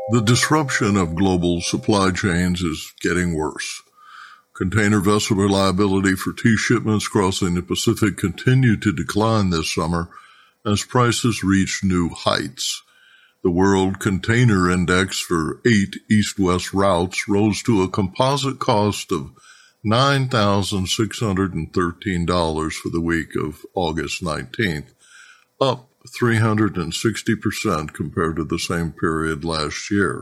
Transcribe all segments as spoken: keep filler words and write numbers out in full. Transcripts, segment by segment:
The disruption of global supply chains is getting worse. Container vessel reliability for tea shipments crossing the Pacific continued to decline this summer as prices reached new heights. The World Container Index for eight east-west routes rose to a composite cost of nine thousand six hundred thirteen dollars for the week of August nineteenth, up three hundred sixty percent compared to the same period last year.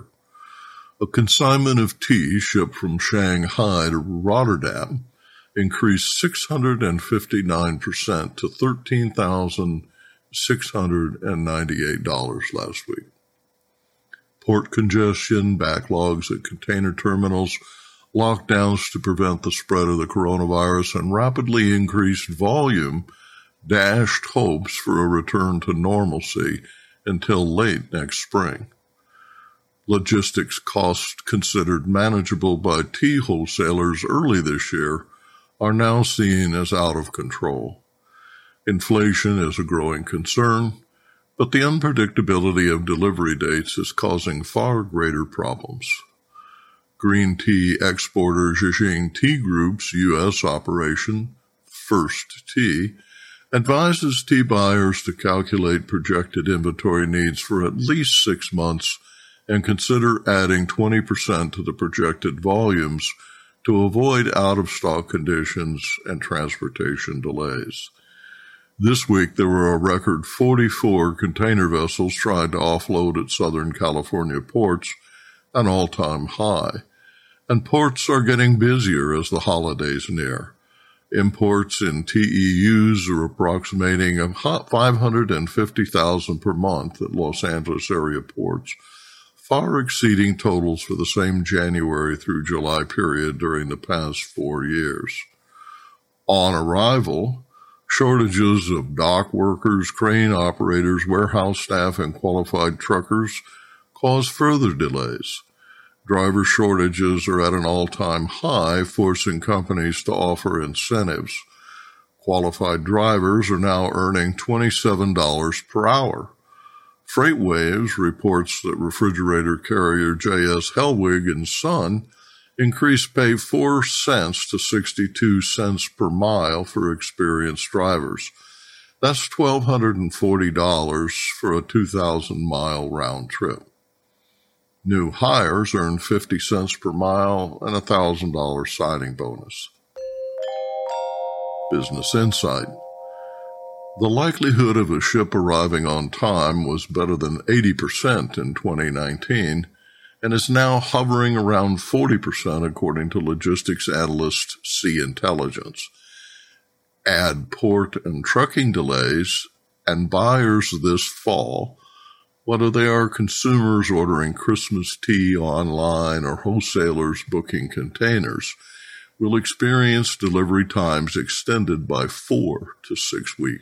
A consignment of tea shipped from Shanghai to Rotterdam increased six hundred fifty-nine percent to thirteen thousand six hundred ninety-eight dollars last week. Port congestion, backlogs at container terminals, lockdowns to prevent the spread of the coronavirus, and rapidly increased volume dashed hopes for a return to normalcy until late next spring. Logistics costs considered manageable by tea wholesalers early this year are now seen as out of control. Inflation is a growing concern, but the unpredictability of delivery dates is causing far greater problems. Green tea exporter Zhejiang Tea Group's U S operation, First Tea, advises tea buyers to calculate projected inventory needs for at least six months and consider adding twenty percent to the projected volumes to avoid out-of-stock conditions and transportation delays. This week, there were a record forty-four container vessels trying to offload at Southern California ports, an all-time high. And ports are getting busier as the holidays near. Imports in T E Us are approximating five hundred fifty thousand per month at Los Angeles area ports, far exceeding totals for the same January through July period during the past four years. On arrival, shortages of dock workers, crane operators, warehouse staff, and qualified truckers cause further delays. Driver shortages are at an all-time high, forcing companies to offer incentives. Qualified drivers are now earning twenty-seven dollars per hour. FreightWaves reports that refrigerator carrier J S Hellwig and Son increased pay four cents to sixty-two cents per mile for experienced drivers. That's one thousand two hundred forty dollars for a two thousand mile round trip. New hires earn fifty cents per mile and a one thousand dollars signing bonus. Business Insight. The likelihood of a ship arriving on time was better than eighty percent in twenty nineteen and is now hovering around forty percent according to logistics analyst Sea Intelligence. Add port and trucking delays and buyers this fall, whether they are consumers ordering Christmas tea online or wholesalers booking containers, will experience delivery times extended by four to six weeks.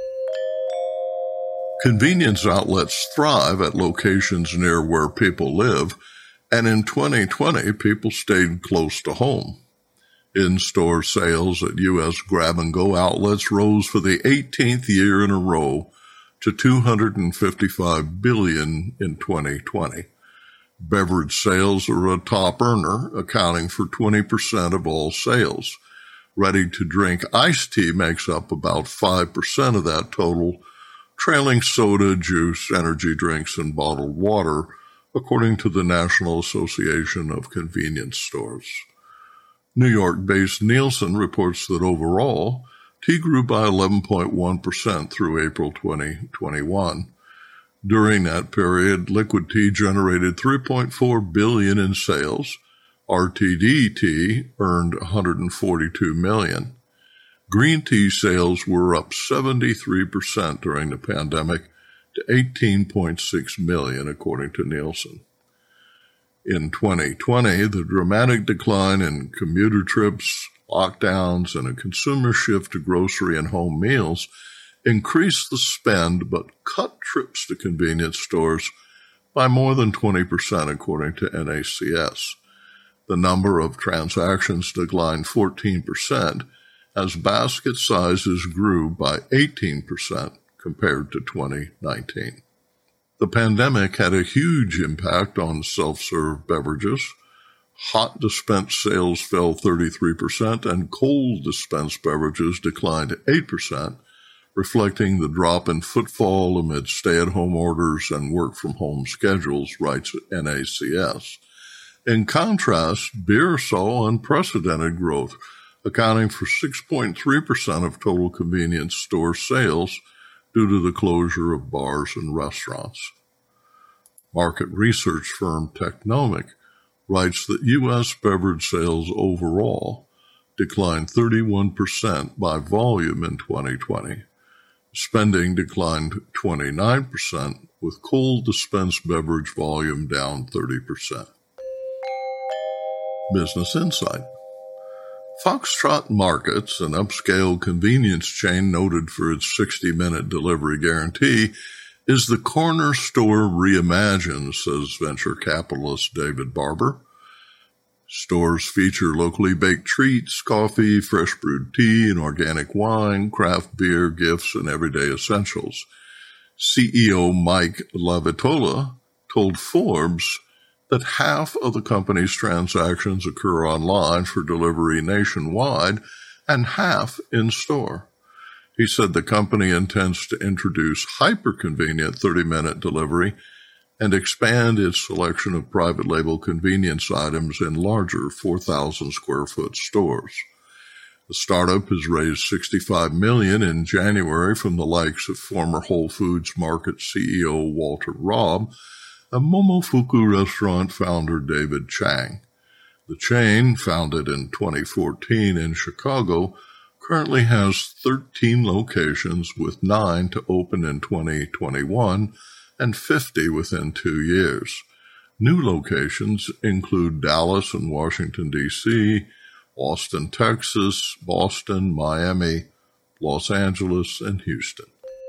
Convenience outlets thrive at locations near where people live, and in twenty twenty, people stayed close to home. In-store sales at U S grab-and-go outlets rose for the eighteenth year in a row to two hundred fifty-five billion dollars in twenty twenty. Beverage sales are a top earner, accounting for twenty percent of all sales. Ready-to-drink iced tea makes up about five percent of that total, trailing soda, juice, energy drinks, and bottled water, according to the National Association of Convenience Stores. New York-based Nielsen reports that overall, tea grew by eleven point one percent through April twenty twenty-one. During that period, liquid tea generated three point four billion dollars in sales. R T D tea earned one hundred forty-two million dollars. Green tea sales were up seventy-three percent during the pandemic to eighteen point six million dollars, according to Nielsen. In twenty twenty, the dramatic decline in commuter trips, lockdowns, and a consumer shift to grocery and home meals increased the spend but cut trips to convenience stores by more than twenty percent, according to N A C S. The number of transactions declined fourteen percent as basket sizes grew by eighteen percent compared to twenty nineteen. The pandemic had a huge impact on self-serve beverages. Hot dispense sales fell thirty-three percent and cold dispense beverages declined eight percent, reflecting the drop in footfall amid stay-at-home orders and work-from-home schedules, writes N A C S. In contrast, beer saw unprecedented growth, accounting for six point three percent of total convenience store sales due to the closure of bars and restaurants. Market research firm Technomic writes that U S beverage sales overall declined thirty-one percent by volume in twenty twenty. Spending declined twenty-nine percent, with cold dispense beverage volume down thirty percent. Business Insight. Foxtrot Markets, an upscale convenience chain noted for its sixty-minute delivery guarantee, is the corner store reimagined, says venture capitalist David Barber. Stores feature locally baked treats, coffee, fresh brewed tea, and organic wine, craft beer, gifts, and everyday essentials. C E O Mike Lavitola told Forbes that half of the company's transactions occur online for delivery nationwide and half in-store. He said the company intends to introduce hyper-convenient thirty-minute delivery and expand its selection of private label convenience items in larger four thousand square foot stores. The startup has raised sixty-five million dollars in January from the likes of former Whole Foods Market C E O Walter Robb and Momofuku restaurant founder David Chang. The chain, founded in twenty fourteen in Chicago, currently has thirteen locations, with nine to open in twenty twenty-one and fifty within two years. New locations include Dallas and Washington, D C, Austin, Texas, Boston, Miami, Los Angeles, and Houston.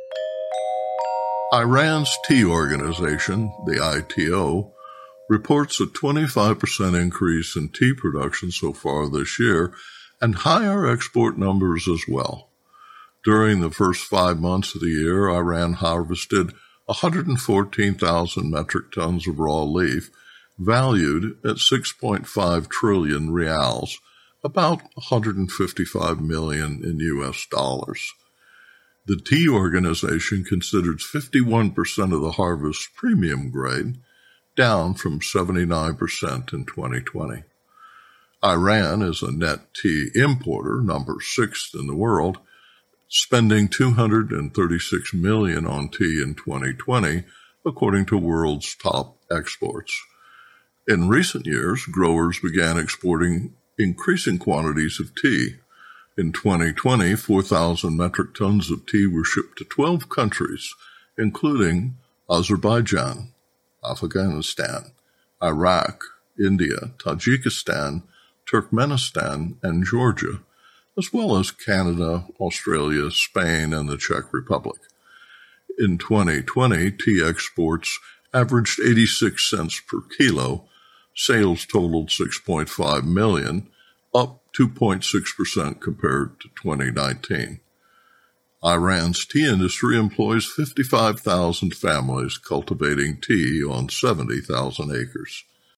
Iran's tea organization, the I T O, reports a twenty-five percent increase in tea production so far this year and higher export numbers as well. During the first five months of the year, Iran harvested one hundred fourteen thousand metric tons of raw leaf, valued at six point five trillion reals, about one hundred fifty-five million in U S dollars. The tea organization considers fifty-one percent of the harvest premium grade, down from seventy-nine percent in twenty twenty. Iran is a net tea importer, number sixth in the world, spending two hundred thirty-six million dollars on tea in twenty twenty, according to world's top exports. In recent years, growers began exporting increasing quantities of tea. In twenty twenty, four thousand metric tons of tea were shipped to twelve countries, including Azerbaijan, Afghanistan, Iraq, India, Tajikistan, Turkmenistan, and Georgia, as well as Canada, Australia, Spain, and the Czech Republic. In twenty twenty, tea exports averaged eighty-six cents per kilo. Sales totaled six point five million dollars, up two point six percent compared to twenty nineteen. Iran's tea industry employs fifty-five thousand families cultivating tea on seventy thousand acres.